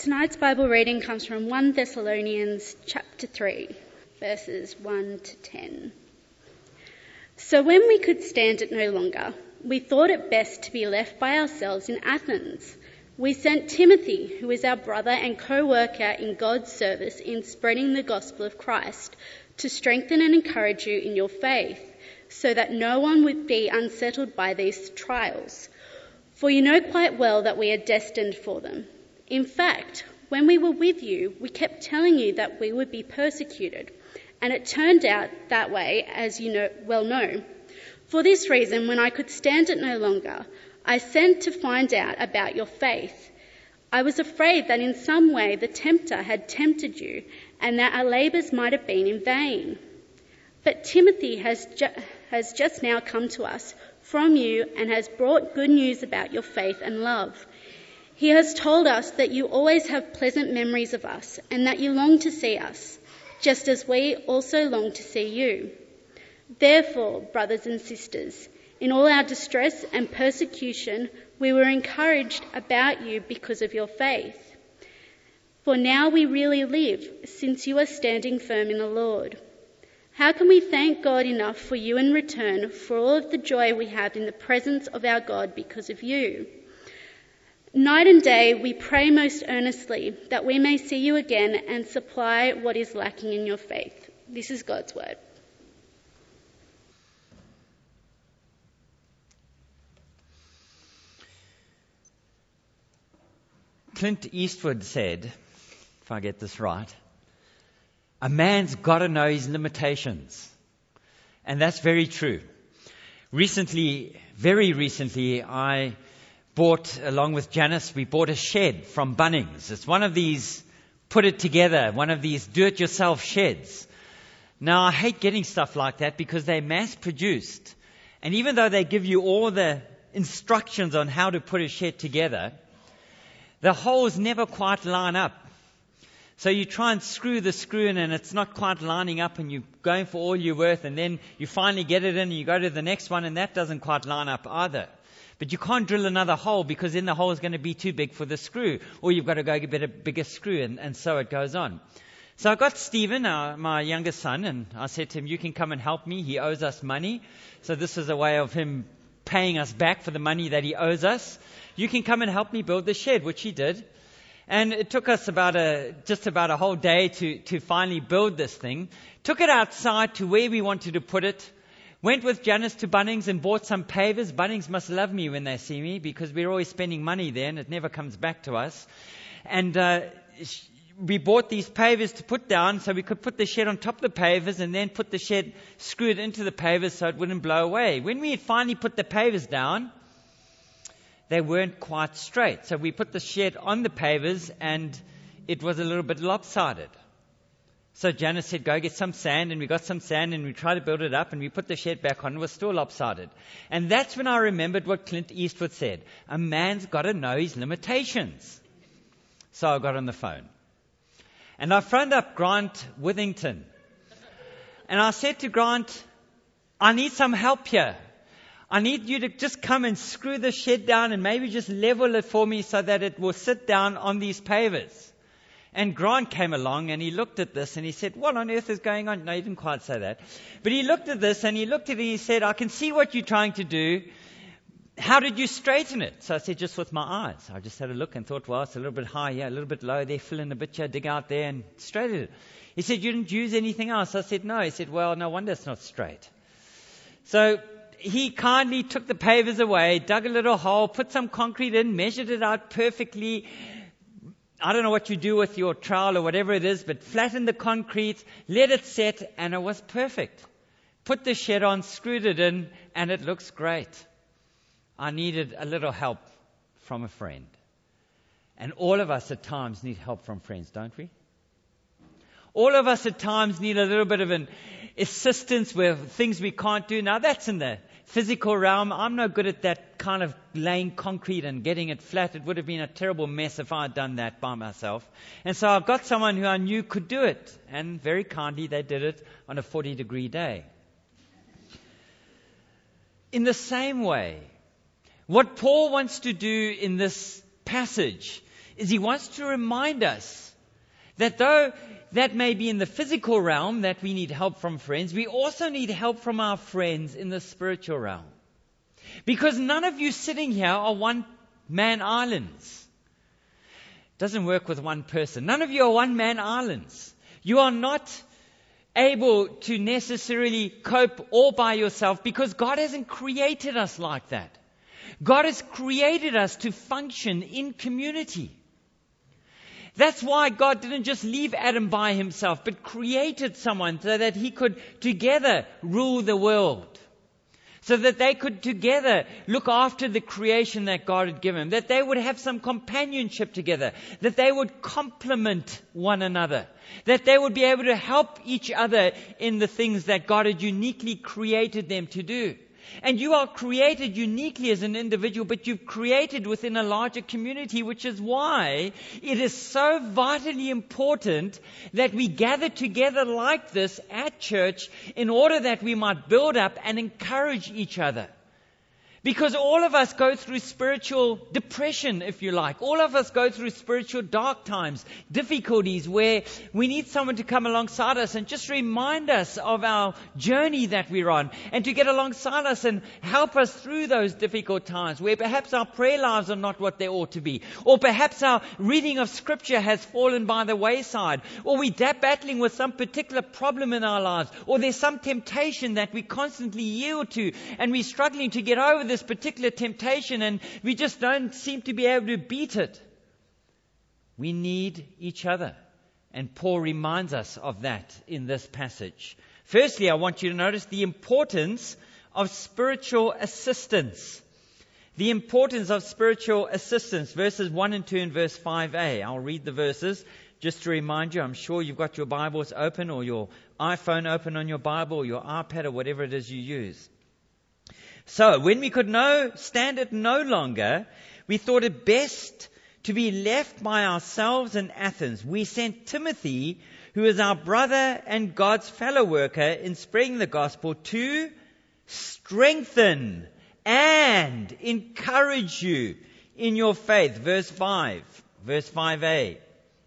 Tonight's Bible reading comes from 1 Thessalonians chapter 3, verses 1 to 10. So when we could stand it no longer, we thought it best to be left by ourselves in Athens. We sent Timothy, who is our brother and co-worker in God's service in spreading the gospel of Christ, to strengthen and encourage you in your faith, so that no one would be unsettled by these trials. For you know quite well that we are destined for them. In fact, when we were with you, we kept telling you that we would be persecuted, and it turned out that way, as you well know. For this reason, when I could stand it no longer, I sent to find out about your faith. I was afraid that in some way the tempter had tempted you, and that our labours might have been in vain. But Timothy has just now come to us from you and has brought good news about your faith and love. He has told us that you always have pleasant memories of us and that you long to see us, just as we also long to see you. Therefore, brothers and sisters, in all our distress and persecution, we were encouraged about you because of your faith. For now we really live, since you are standing firm in the Lord. How can we thank God enough for you in return for all of the joy we have in the presence of our God because of you? Night and day we pray most earnestly that we may see you again and supply what is lacking in your faith. This is God's word. Clint Eastwood said, if I get this right, a man's got to know his limitations. And that's very true. Very recently, I bought, along with Janice, we bought a shed from Bunnings. It's one of these put it together, one of these do-it-yourself sheds. Now, I hate getting stuff like that because they're mass-produced. And even though they give you all the instructions on how to put a shed together, the holes never quite line up. So you try and screw the screw in and it's not quite lining up and you're going for all you're worth, and then you finally get it in and you go to the next one and that doesn't quite line up either. But you can't drill another hole because then the hole is going to be too big for the screw, or you've got to go get a bigger screw, and so it goes on. So I got Stephen, my youngest son, and I said to him, you can come and help me. He owes us money. So this is a way of him paying us back for the money that he owes us. You can come and help me build the shed, which he did. And it took us just about a whole day to finally build this thing. Took it outside to where we wanted to put it. Went with Janice to Bunnings and bought some pavers. Bunnings must love me when they see me because we're always spending money there and it never comes back to us. And we bought these pavers to put down so we could put the shed on top of the pavers and then put the shed screwed into the pavers so it wouldn't blow away. When we had finally put the pavers down, they weren't quite straight. So we put the shed on the pavers and it was a little bit lopsided. So Janice said, go get some sand, and we got some sand and we tried to build it up and we put the shed back on. It was still lopsided. And that's when I remembered what Clint Eastwood said. A man's got to know his limitations. So I got on the phone. And I phoned up Grant Withington. And I said to Grant, I need some help here. I need you to just come and screw the shed down and maybe just level it for me so that it will sit down on these pavers. And Grant came along and he looked at this and he said, what on earth is going on? No, he didn't quite say that. But he looked at this and he looked at it and he said, I can see what you're trying to do. How did you straighten it? So I said, just with my eyes. I just had a look and thought, well, it's a little bit high here, a little bit low there, fill in a bit here, dig out there, and straighten it. He said, you didn't use anything else? I said, no. He said, well, no wonder it's not straight. So he kindly took the pavers away, dug a little hole, put some concrete in, measured it out perfectly. I don't know what you do with your trowel or whatever it is, but flattened the concrete, let it set, and it was perfect. Put the shed on, screwed it in, and it looks great. I needed a little help from a friend. And all of us at times need help from friends, don't we? All of us at times need a little bit of an assistance with things we can't do. Now that's in the physical realm. I'm no good at that kind of laying concrete and getting it flat. It would have been a terrible mess if I had done that by myself. And so I've got someone who I knew could do it. And very kindly they did it on a 40-degree day. In the same way, what Paul wants to do in this passage is He wants to remind us that though that may be in the physical realm that we need help from friends, we also need help from our friends in the spiritual realm. Because none of you sitting here are one-man islands. It doesn't work with one person. None of you are one-man islands. You are not able to necessarily cope all by yourself because God hasn't created us like that. God has created us to function in community. That's why God didn't just leave Adam by himself, but created someone so that he could together rule the world. So that they could together look after the creation that God had given. That they would have some companionship together. That they would complement one another. That they would be able to help each other in the things that God had uniquely created them to do. And you are created uniquely as an individual, but you've created within a larger community, which is why it is so vitally important that we gather together like this at church in order that we might build up and encourage each other. Because all of us go through spiritual depression, if you like. All of us go through spiritual dark times, difficulties where we need someone to come alongside us and just remind us of our journey that we're on, and to get alongside us and help us through those difficult times where perhaps our prayer lives are not what they ought to be, or perhaps our reading of Scripture has fallen by the wayside, or we're battling with some particular problem in our lives, or there's some temptation that we constantly yield to and we're struggling to get over this particular temptation and we just don't seem to be able to beat it. We need each other. And Paul reminds us of that in this passage. Firstly, I want you to notice the importance of spiritual assistance. The importance of spiritual assistance. Verses 1 and 2 and verse 5a. I'll read the verses just to remind you. I'm sure you've got your Bibles open or your iPhone open on your Bible or your iPad or whatever it is you use. So, when we could stand it no longer, we thought it best to be left by ourselves in Athens. We sent Timothy, who is our brother and God's fellow worker in spreading the gospel, to strengthen and encourage you in your faith. Verse 5a.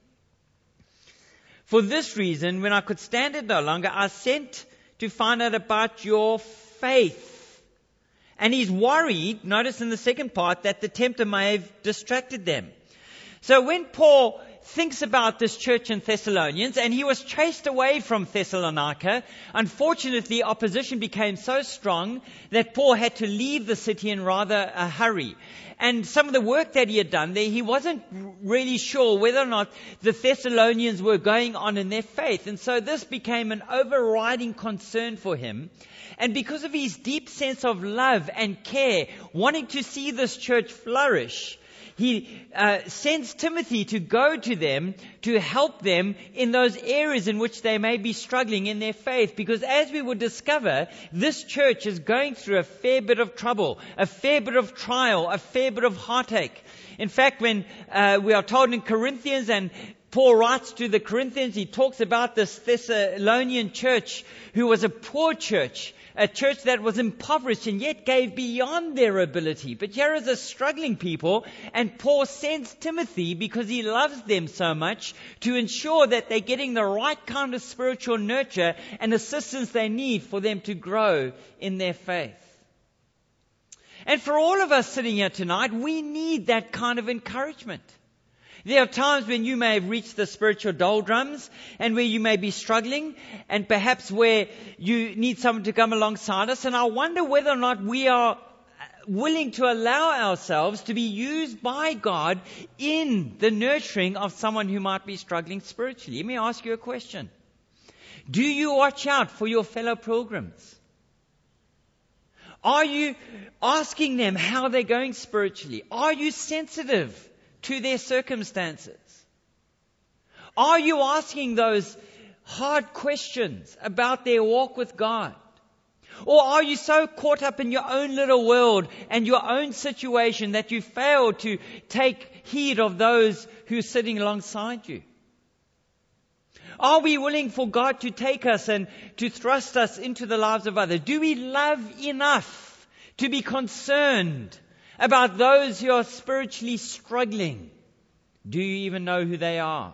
For this reason, when I could stand it no longer, I sent to find out about your faith. And he's worried, notice in the second part, that the tempter may have distracted them. So when Paul thinks about this church in Thessalonians, and he was chased away from Thessalonica, unfortunately opposition became so strong that Paul had to leave the city in rather a hurry. And some of the work that he had done there, he wasn't really sure whether or not the Thessalonians were going on in their faith. And so this became an overriding concern for him. And because of his deep sense of love and care, wanting to see this church flourish, he sends Timothy to go to them to help them in those areas in which they may be struggling in their faith. Because as we would discover, this church is going through a fair bit of trouble, a fair bit of trial, a fair bit of heartache. In fact, when we are told in Corinthians, and Paul writes to the Corinthians, he talks about this Thessalonian church who was a poor church, a church that was impoverished and yet gave beyond their ability. But here is a struggling people, and Paul sends Timothy because he loves them so much to ensure that they're getting the right kind of spiritual nurture and assistance they need for them to grow in their faith. And for all of us sitting here tonight, we need that kind of encouragement. There are times when you may have reached the spiritual doldrums and where you may be struggling, and perhaps where you need someone to come alongside us. And I wonder whether or not we are willing to allow ourselves to be used by God in the nurturing of someone who might be struggling spiritually. Let me ask you a question. Do you watch out for your fellow pilgrims? Are you asking them how they're going spiritually? Are you sensitive to their circumstances? Are you asking those hard questions about their walk with God? Or are you so caught up in your own little world and your own situation that you fail to take heed of those who are sitting alongside you? Are we willing for God to take us and to thrust us into the lives of others? Do we love enough to be concerned about those who are spiritually struggling? Do you even know who they are?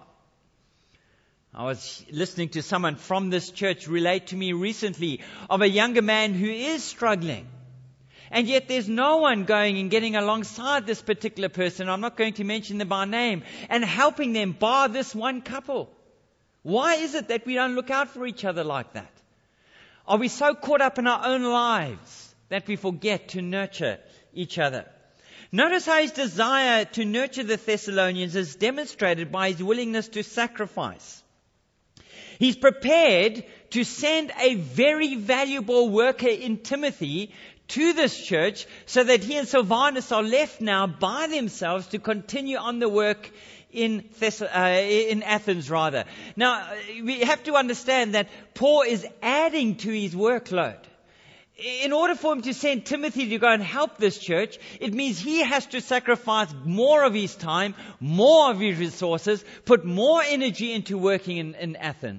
I was listening to someone from this church relate to me recently of a younger man who is struggling. And yet there's no one going and getting alongside this particular person, I'm not going to mention them by name, and helping them bar this one couple. Why is it that we don't look out for each other like that? Are we so caught up in our own lives that we forget to nurture each other? Notice how his desire to nurture the Thessalonians is demonstrated by his willingness to sacrifice. He's prepared to send a very valuable worker in Timothy to this church so that he and Silvanus are left now by themselves to continue on the work in Athens rather. Now, we have to understand that Paul is adding to his workload. In order for him to send Timothy to go and help this church, it means he has to sacrifice more of his time, more of his resources, put more energy into working in Athens.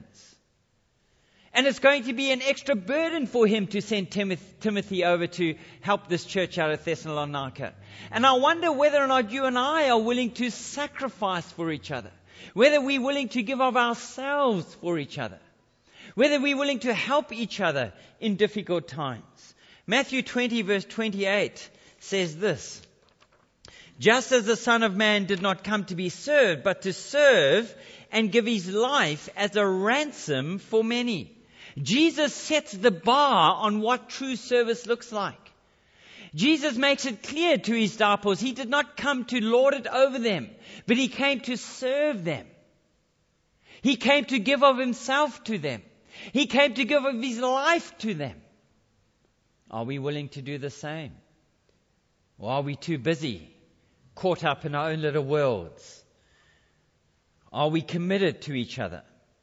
And it's going to be an extra burden for him to send Timothy over to help this church out of Thessalonica. And I wonder whether or not you and I are willing to sacrifice for each other. Whether we're willing to give of ourselves for each other. Whether we're willing to help each other in difficult times. Matthew 20 verse 28 says this. Just as the Son of Man did not come to be served, but to serve and give his life as a ransom for many. Jesus sets the bar on what true service looks like. Jesus makes it clear to his disciples, he did not come to lord it over them, but he came to serve them. He came to give of himself to them. He came to give of his life to them. Are we willing to do the same? Or are we too busy, caught up in our own little worlds? Are we committed to each other?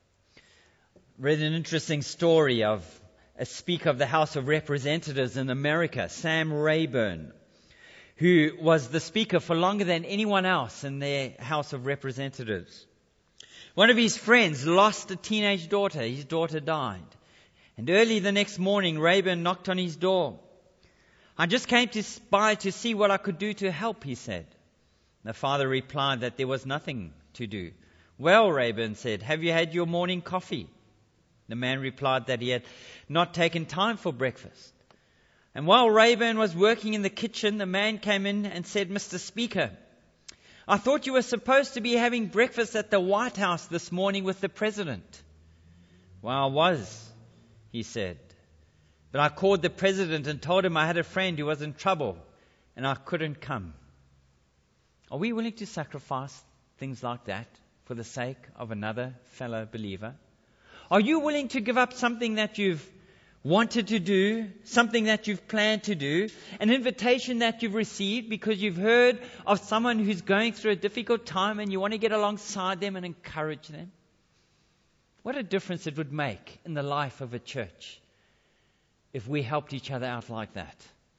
Read an interesting story of a Speaker of the House of Representatives in America, Sam Rayburn, who was the Speaker for longer than anyone else in their House of Representatives. One of his friends lost a teenage daughter. His daughter died. And early the next morning, Rayburn knocked on his door. I just came by to see what I could do to help, he said. The father replied that there was nothing to do. Well, Rayburn said, have you had your morning coffee? The man replied that he had not taken time for breakfast. And while Rayburn was working in the kitchen, the man came in and said, Mr. Speaker, I thought you were supposed to be having breakfast at the White House this morning with the president. Well, I was, he said. But I called the president and told him I had a friend who was in trouble and I couldn't come. Are we willing to sacrifice things like that for the sake of another fellow believer? Are you willing to give up something that you've wanted to do, something that you've planned to do, an invitation that you've received because you've heard of someone who's going through a difficult time and you want to get alongside them and encourage them? What a difference it would make in the life of a church if we helped each other out like that.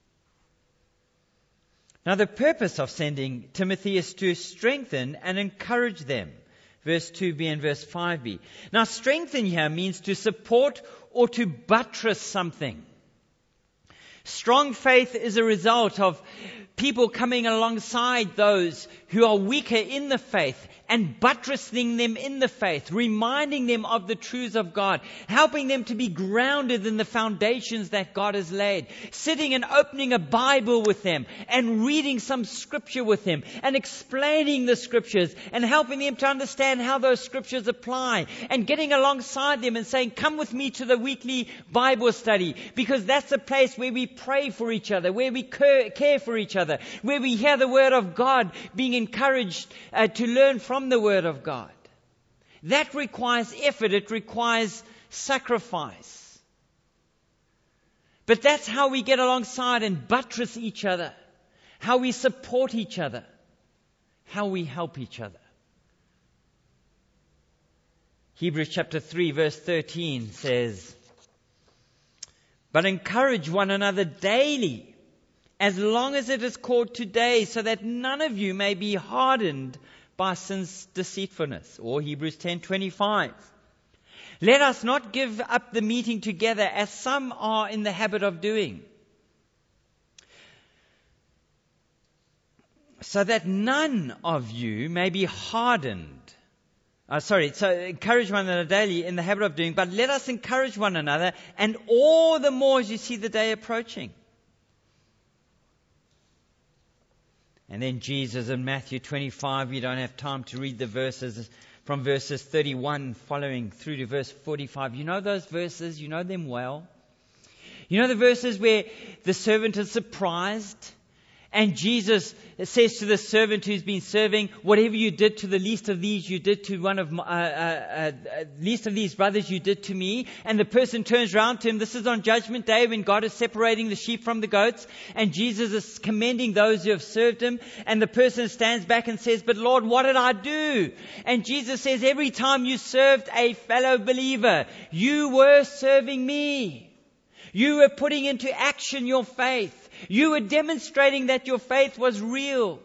Now, the purpose of sending Timothy is to strengthen and encourage them. Verse 2b and verse 5b. Now, strengthen here means to support or to buttress something. Strong faith is a result of people coming alongside those who are weaker in the faith and buttressing them in the faith, reminding them of the truths of God, helping them to be grounded in the foundations that God has laid, sitting and opening a Bible with them and reading some scripture with them and explaining the scriptures and helping them to understand how those scriptures apply and getting alongside them and saying, come with me to the weekly Bible study, because that's a place where we pray for each other, where we care for each other, where we hear the word of God, being encouraged to learn from the word of God. That requires effort. It requires sacrifice. But that's how we get alongside and buttress each other, how we support each other, how we help each other. Hebrews chapter 3 verse 13 says, but encourage one another daily, as long as it is called today, so that none of you may be hardened by sin's deceitfulness. Or Hebrews 10:25. Let us not give up the meeting together as some are in the habit of doing. so that none of you may be hardened. So encourage one another daily in the habit of doing, but let us encourage one another, and all the more as you see the day approaching. And then Jesus in Matthew 25, we don't have time to read the verses, from verses 31 following through to verse 45. You know those verses, you know them well. You know the verses where the servant is surprised, and Jesus says to the servant who's been serving, whatever you did to the least of these, you did to one of least of these brothers, you did to me. And the person turns around to him. This is on Judgment Day when God is separating the sheep from the goats. And Jesus is commending those who have served him. And the person stands back and says, but Lord, what did I do? And Jesus says, every time you served a fellow believer, you were serving me. You were putting into action your faith. You were demonstrating that your faith was real.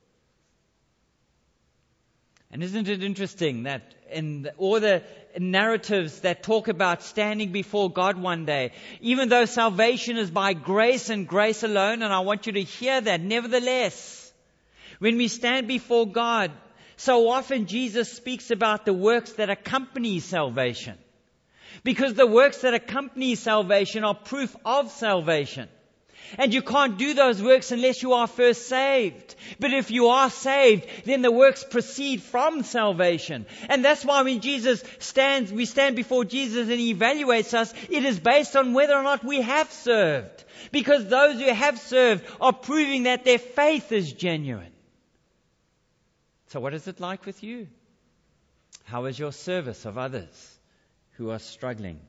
And isn't it interesting that in all the narratives that talk about standing before God one day, even though salvation is by grace and grace alone, and I want you to hear that, nevertheless, when we stand before God, so often Jesus speaks about the works that accompany salvation. Because the works that accompany salvation are proof of salvation. And you can't do those works unless you are first saved. But if you are saved, then the works proceed from salvation. And that's why when we stand before Jesus and He evaluates us, it is based on whether or not we have served. Because those who have served are proving that their faith is genuine. So what is it like with you? How is your service of others who are struggling?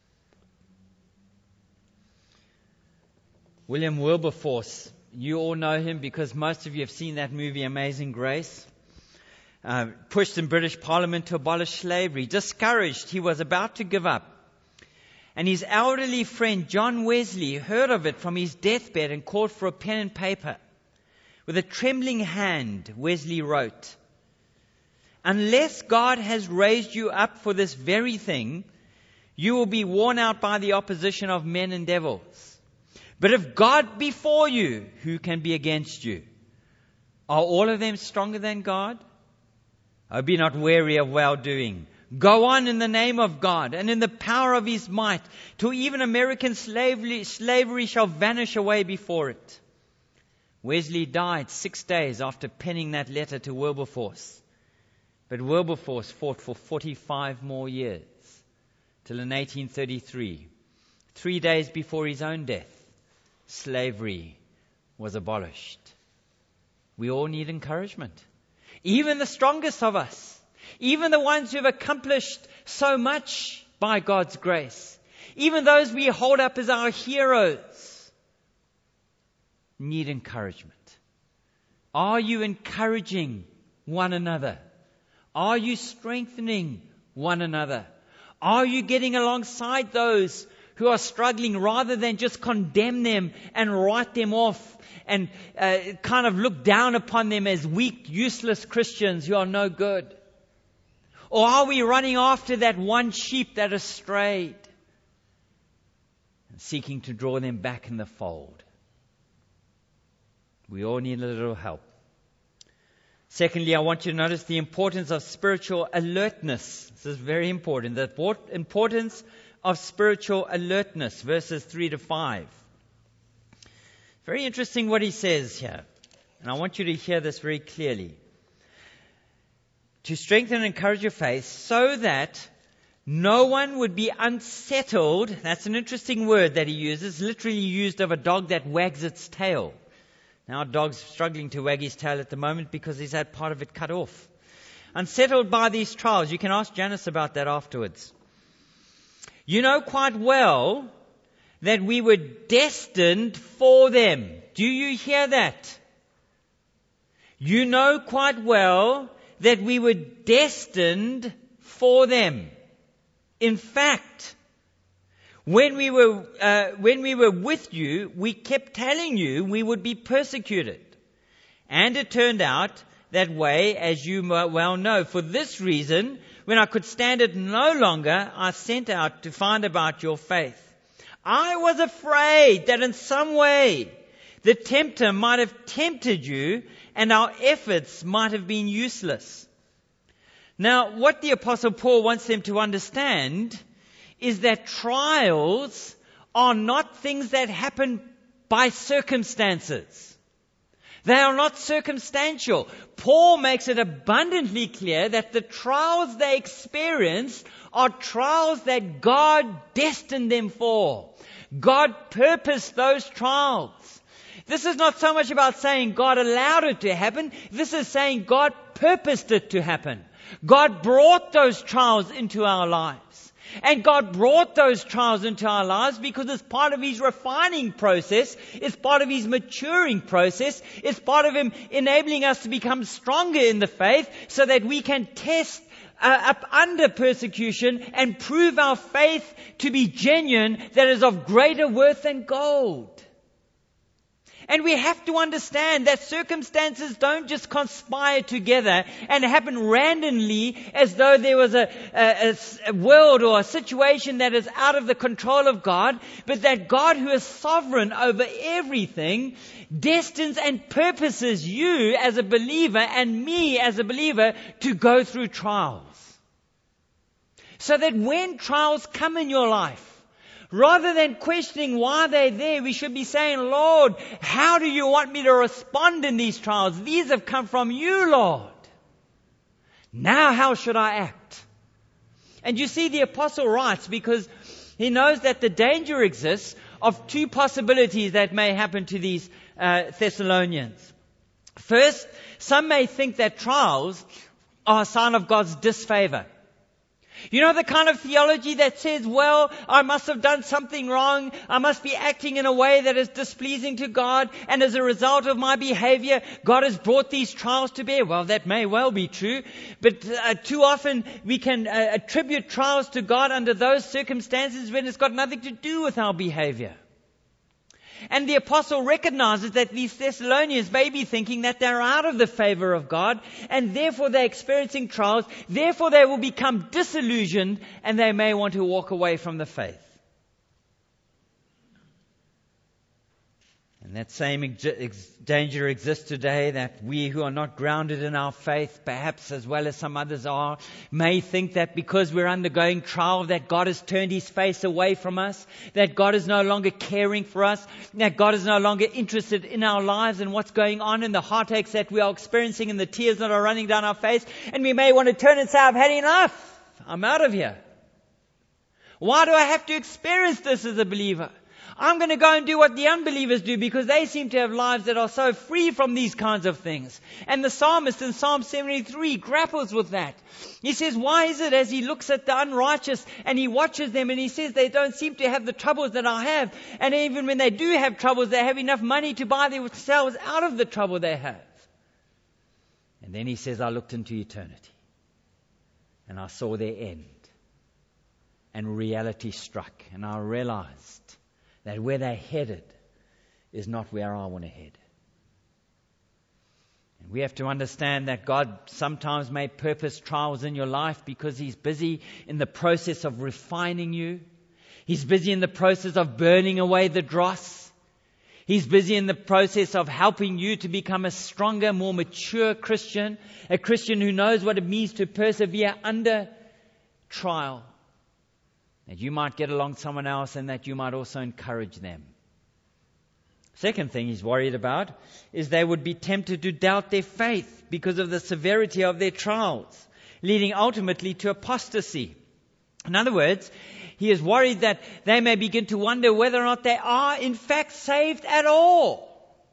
William Wilberforce, you all know him because most of you have seen that movie Amazing Grace. Pushed in British Parliament to abolish slavery. Discouraged, he was about to give up. And his elderly friend John Wesley heard of it from his deathbed and called for a pen and paper. With a trembling hand, Wesley wrote, "Unless God has raised you up for this very thing, you will be worn out by the opposition of men and devils. But if God be for you, who can be against you? Are all of them stronger than God? Oh, be not weary of well-doing. Go on in the name of God and in the power of His might, till even American slavery shall vanish away before it." Wesley died 6 days after penning that letter to Wilberforce. But Wilberforce fought for 45 more years, till in 1833, 3 days before his own death, slavery was abolished. We all need encouragement. Even the strongest of us, even the ones who have accomplished so much by God's grace, even those we hold up as our heroes, need encouragement. Are you encouraging one another? Are you strengthening one another? Are you getting alongside those who are struggling rather than just condemn them and write them off and kind of look down upon them as weak, useless Christians who are no good? Or are we running after that one sheep that has strayed and seeking to draw them back in the fold? We all need a little help. Secondly, I want you to notice the importance of spiritual alertness. This is very important. The importance of spiritual alertness, verses 3 to 5. Very interesting what he says here. And I want you to hear this very clearly. To strengthen and encourage your faith so that no one would be unsettled. That's an interesting word that he uses, literally used of a dog that wags its tail. Now, a dog's struggling to wag his tail at the moment because he's had part of it cut off. Unsettled by these trials. You can ask Janice about that afterwards. You know quite well that we were destined for them. Do you hear that? You know quite well that we were destined for them. In fact, when we were with you, we kept telling you we would be persecuted. And it turned out that way, as you well know. For this reason, when I could stand it no longer, I sent out to find about your faith. I was afraid that in some way the tempter might have tempted you and our efforts might have been useless. Now, what the Apostle Paul wants them to understand is that trials are not things that happen by circumstances. They are not circumstantial. Paul makes it abundantly clear that the trials they experience are trials that God destined them for. God purposed those trials. This is not so much about saying God allowed it to happen. This is saying God purposed it to happen. God brought those trials into our lives. And God brought those trials into our lives because it's part of His refining process. It's part of His maturing process. It's part of Him enabling us to become stronger in the faith so that we can test up under persecution and prove our faith to be genuine, that is of greater worth than gold. And we have to understand that circumstances don't just conspire together and happen randomly as though there was a world or a situation that is out of the control of God, but that God, who is sovereign over everything, destines and purposes you as a believer and me as a believer to go through trials. So that when trials come in your life, rather than questioning why they're there, we should be saying, Lord, how do you want me to respond in these trials? These have come from you, Lord. Now how should I act? And you see, the apostle writes because he knows that the danger exists of two possibilities that may happen to these Thessalonians. First, some may think that trials are a sign of God's disfavor. You know, the kind of theology that says, well, I must have done something wrong. I must be acting in a way that is displeasing to God. And as a result of my behavior, God has brought these trials to bear. Well, that may well be true. But too often we can attribute trials to God under those circumstances when it's got nothing to do with our behavior. And the apostle recognizes that these Thessalonians may be thinking that they're out of the favor of God, and therefore they're experiencing trials. Therefore they will become disillusioned, and they may want to walk away from the faith. And that same danger exists today, that we who are not grounded in our faith, perhaps as well as some others are, may think that because we're undergoing trial, that God has turned His face away from us, that God is no longer caring for us, that God is no longer interested in our lives and what's going on, and the heartaches that we are experiencing and the tears that are running down our face. And we may want to turn and say, I've had enough. I'm out of here. Why do I have to experience this as a believer? I'm going to go and do what the unbelievers do because they seem to have lives that are so free from these kinds of things. And the psalmist in Psalm 73 grapples with that. He says, why is it as he looks at the unrighteous and he watches them and he says they don't seem to have the troubles that I have. And even when they do have troubles, they have enough money to buy themselves out of the trouble they have. And then he says, I looked into eternity and I saw their end. And reality struck and I realized that where they're headed is not where I want to head. And we have to understand that God sometimes may purpose trials in your life because He's busy in the process of refining you. He's busy in the process of burning away the dross. He's busy in the process of helping you to become a stronger, more mature Christian, a Christian who knows what it means to persevere under trial. That you might get along someone else and that you might also encourage them. Second thing He's worried about is they would be tempted to doubt their faith because of the severity of their trials, leading ultimately to apostasy. In other words, He is worried that they may begin to wonder whether or not they are in fact saved at all.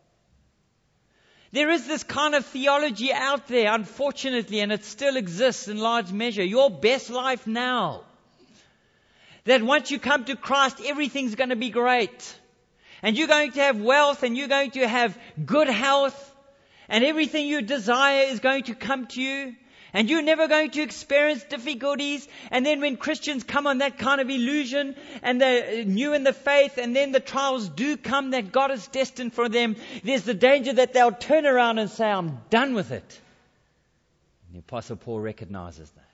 There is this kind of theology out there, unfortunately, and it still exists in large measure. Your best life now. That once you come to Christ, everything's going to be great. And you're going to have wealth and you're going to have good health. And everything you desire is going to come to you. And you're never going to experience difficulties. And then when Christians come on that kind of illusion and they're new in the faith and then the trials do come that God has destined for them, there's the danger that they'll turn around and say, I'm done with it. And the Apostle Paul recognizes that.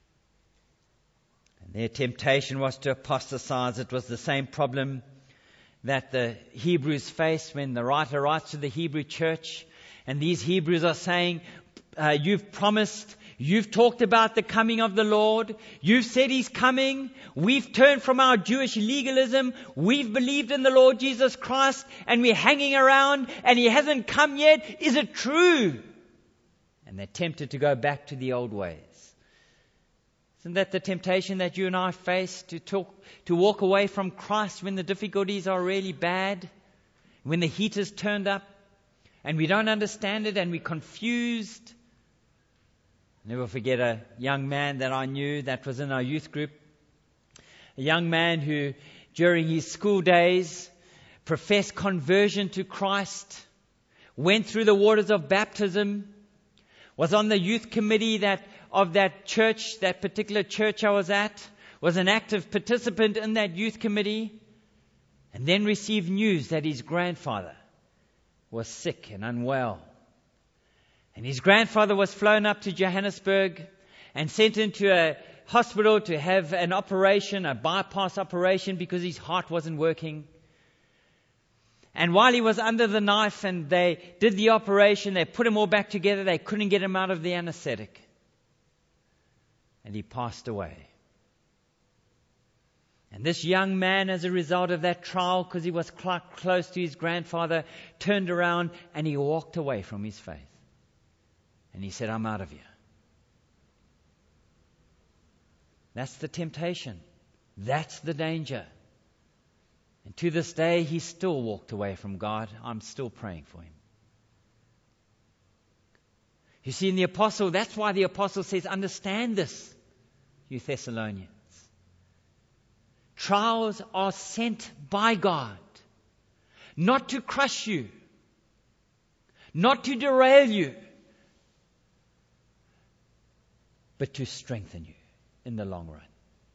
Their temptation was to apostatize. It was the same problem that the Hebrews faced when the writer writes to the Hebrew church. And these Hebrews are saying, you've promised, you've talked about the coming of the Lord. You've said He's coming. We've turned from our Jewish legalism. We've believed in the Lord Jesus Christ, and we're hanging around and He hasn't come yet. Is it true? And they're tempted to go back to the old ways. Isn't that the temptation that you and I face, to walk away from Christ when the difficulties are really bad, when the heat is turned up and we don't understand it and we're confused? I'll never forget a young man that I knew that was in our youth group. A young man who, during his school days, professed conversion to Christ, went through the waters of baptism, was on the youth committee of that church, that particular church I was at, was an active participant in that youth committee, and then received news that his grandfather was sick and unwell. And his grandfather was flown up to Johannesburg and sent into a hospital to have an operation, a bypass operation, because his heart wasn't working. And while he was under the knife and they did the operation, they put him all back together, they couldn't get him out of the anesthetic. And he passed away. And this young man, as a result of that trial, because he was close to his grandfather, turned around and he walked away from his faith. And he said, I'm out of here. That's the temptation. That's the danger. And to this day, he still walked away from God. I'm still praying for him. You see, in the apostle, that's why the apostle says, understand this, you Thessalonians. Trials are sent by God, not to crush you, not to derail you, but to strengthen you in the long run,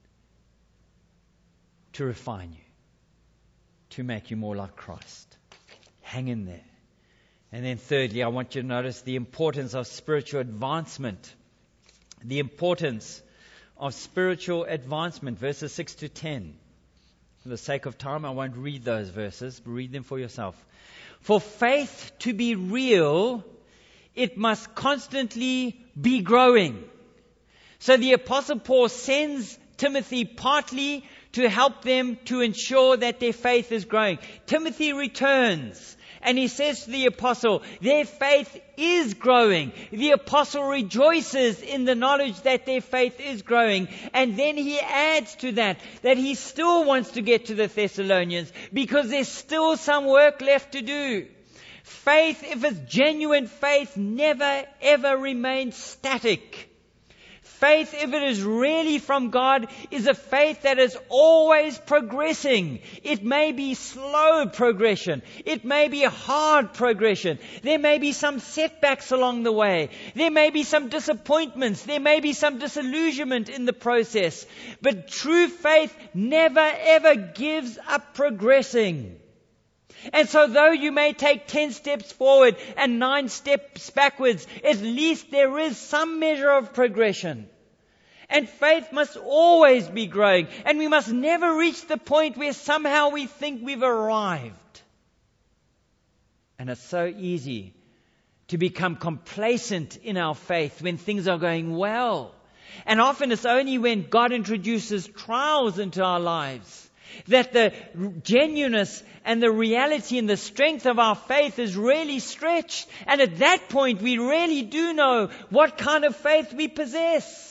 to refine you, to make you more like Christ. Hang in there. And then thirdly, I want you to notice the importance of spiritual advancement. The importance of spiritual advancement, verses 6 to 10. For the sake of time, I won't read those verses, but read them for yourself. For faith to be real, it must constantly be growing. So the Apostle Paul sends Timothy partly to help them to ensure that their faith is growing. Timothy returns and he says to the apostle, their faith is growing. The apostle rejoices in the knowledge that their faith is growing. And then he adds to that he still wants to get to the Thessalonians because there's still some work left to do. Faith, if it's genuine faith, never ever remains static. Faith, if it is really from God, is a faith that is always progressing. It may be slow progression. It may be hard progression. There may be some setbacks along the way. There may be some disappointments. There may be some disillusionment in the process. But true faith never ever gives up progressing. And so though you may take 10 steps forward and 9 steps backwards, at least there is some measure of progression. And faith must always be growing. And we must never reach the point where somehow we think we've arrived. And it's so easy to become complacent in our faith when things are going well. And often it's only when God introduces trials into our lives that the genuineness and the reality and the strength of our faith is really stretched. And at that point, we really do know what kind of faith we possess.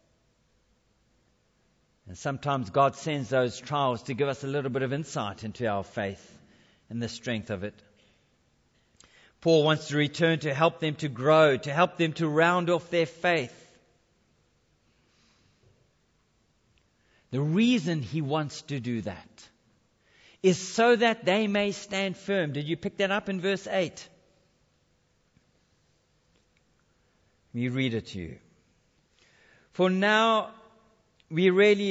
And sometimes God sends those trials to give us a little bit of insight into our faith and the strength of it. Paul wants to return to help them to grow, to help them to round off their faith. The reason he wants to do that is so that they may stand firm. Did you pick that up in verse 8? Let me read it to you. For now we really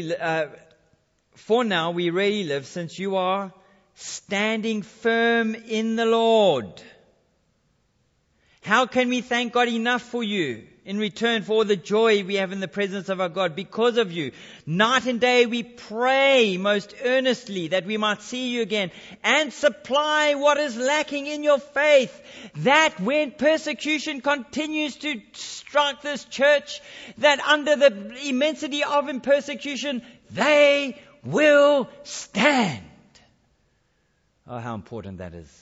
live, since you are standing firm in the Lord. How can we thank God enough for you? in return for all the joy we have in the presence of our God because of you. Night and day we pray most earnestly that we might see you again and supply what is lacking in your faith, that when persecution continues to strike this church, that under the immensity of persecution, they will stand. Oh, how important that is.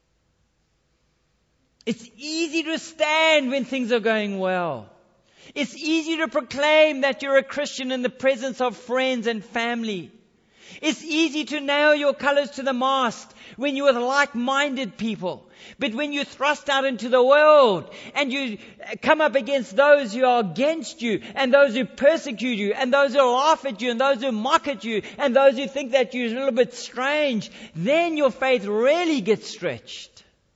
It's easy to stand when things are going well. It's easy to proclaim that you're a Christian in the presence of friends and family. It's easy to nail your colors to the mast when you're with like-minded people. But when you thrust out into the world and you come up against those who are against you and those who persecute you and those who laugh at you and those who mock at you and those who think that you're a little bit strange, then your faith really gets stretched.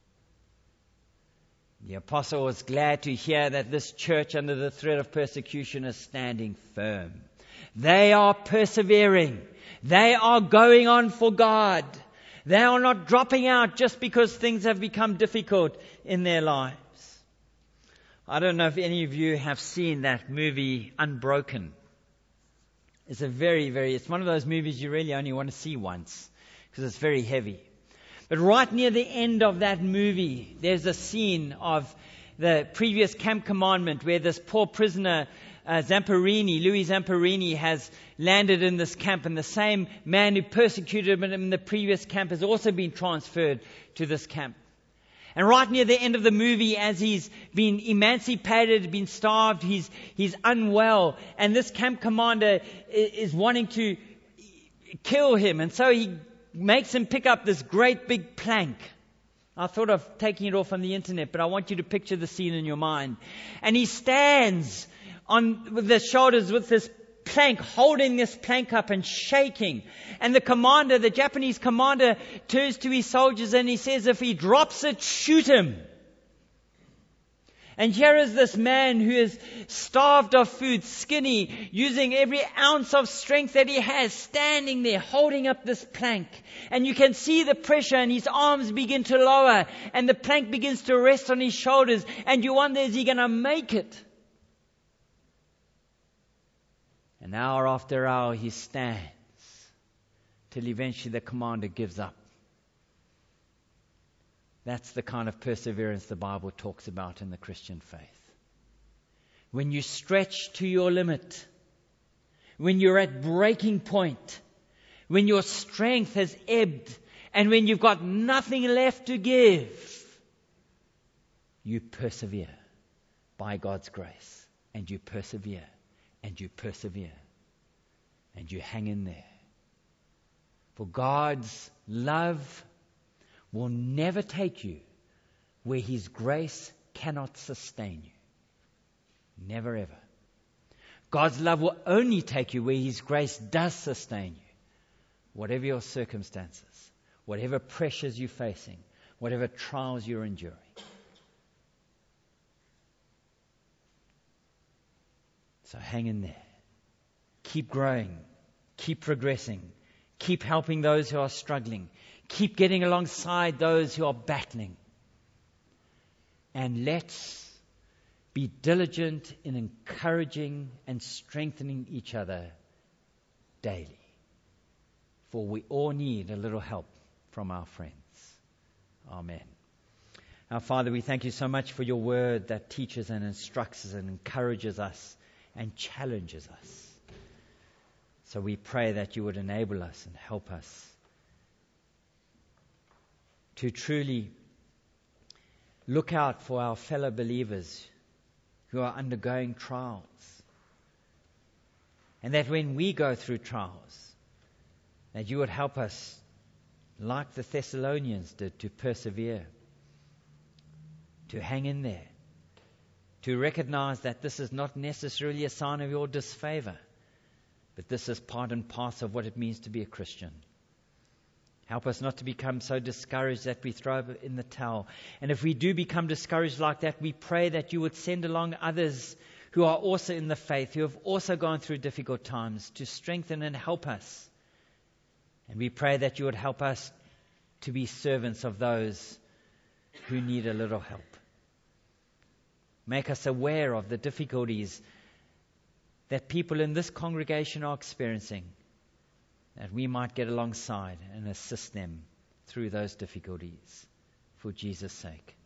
The apostle was glad to hear that this church under the threat of persecution is standing firm. They are persevering. They are going on for God. They are not dropping out just because things have become difficult in their lives. I don't know if any of you have seen that movie Unbroken. It's it's one of those movies you really only want to see once because it's very heavy. But right near the end of that movie, there's a scene of the previous camp commandment where this poor prisoner, Louis Zamperini, has landed in this camp, and the same man who persecuted him in the previous camp has also been transferred to this camp. And right near the end of the movie, as he's been emancipated, been starved, he's unwell, and this camp commander is wanting to kill him, and so he makes him pick up this great big plank. I thought of taking it off on the internet, but I want you to picture the scene in your mind. And he stands with the shoulders with this plank, holding this plank up and shaking. And the Japanese commander, turns to his soldiers and he says, if he drops it, shoot him. And here is this man who is starved of food, skinny, using every ounce of strength that he has, standing there, holding up this plank. And you can see the pressure, and his arms begin to lower, and the plank begins to rest on his shoulders. And you wonder, is he going to make it? And hour after hour, he stands, till eventually the commander gives up. That's the kind of perseverance the Bible talks about in the Christian faith. When you stretch to your limit, when you're at breaking point, when your strength has ebbed, and when you've got nothing left to give, you persevere by God's grace. And you persevere, and you persevere, and you hang in there. For God's love will never take you where His grace cannot sustain you. Never ever. God's love will only take you where His grace does sustain you. Whatever your circumstances, whatever pressures you're facing, whatever trials you're enduring. So hang in there. Keep growing. Keep progressing. Keep helping those who are struggling. Keep getting alongside those who are battling. And let's be diligent in encouraging and strengthening each other daily. For we all need a little help from our friends. Amen. Our Father, we thank you so much for your word that teaches and instructs us and encourages us and challenges us. So we pray that you would enable us and help us to truly look out for our fellow believers who are undergoing trials. And that when we go through trials, that you would help us, like the Thessalonians did, to persevere, to hang in there, to recognize that this is not necessarily a sign of your disfavor, but this is part and parcel of what it means to be a Christian. Help us not to become so discouraged that we throw in the towel. And if we do become discouraged like that, we pray that you would send along others who are also in the faith, who have also gone through difficult times, to strengthen and help us. And we pray that you would help us to be servants of those who need a little help. Make us aware of the difficulties that people in this congregation are experiencing, that we might get alongside and assist them through those difficulties for Jesus' sake.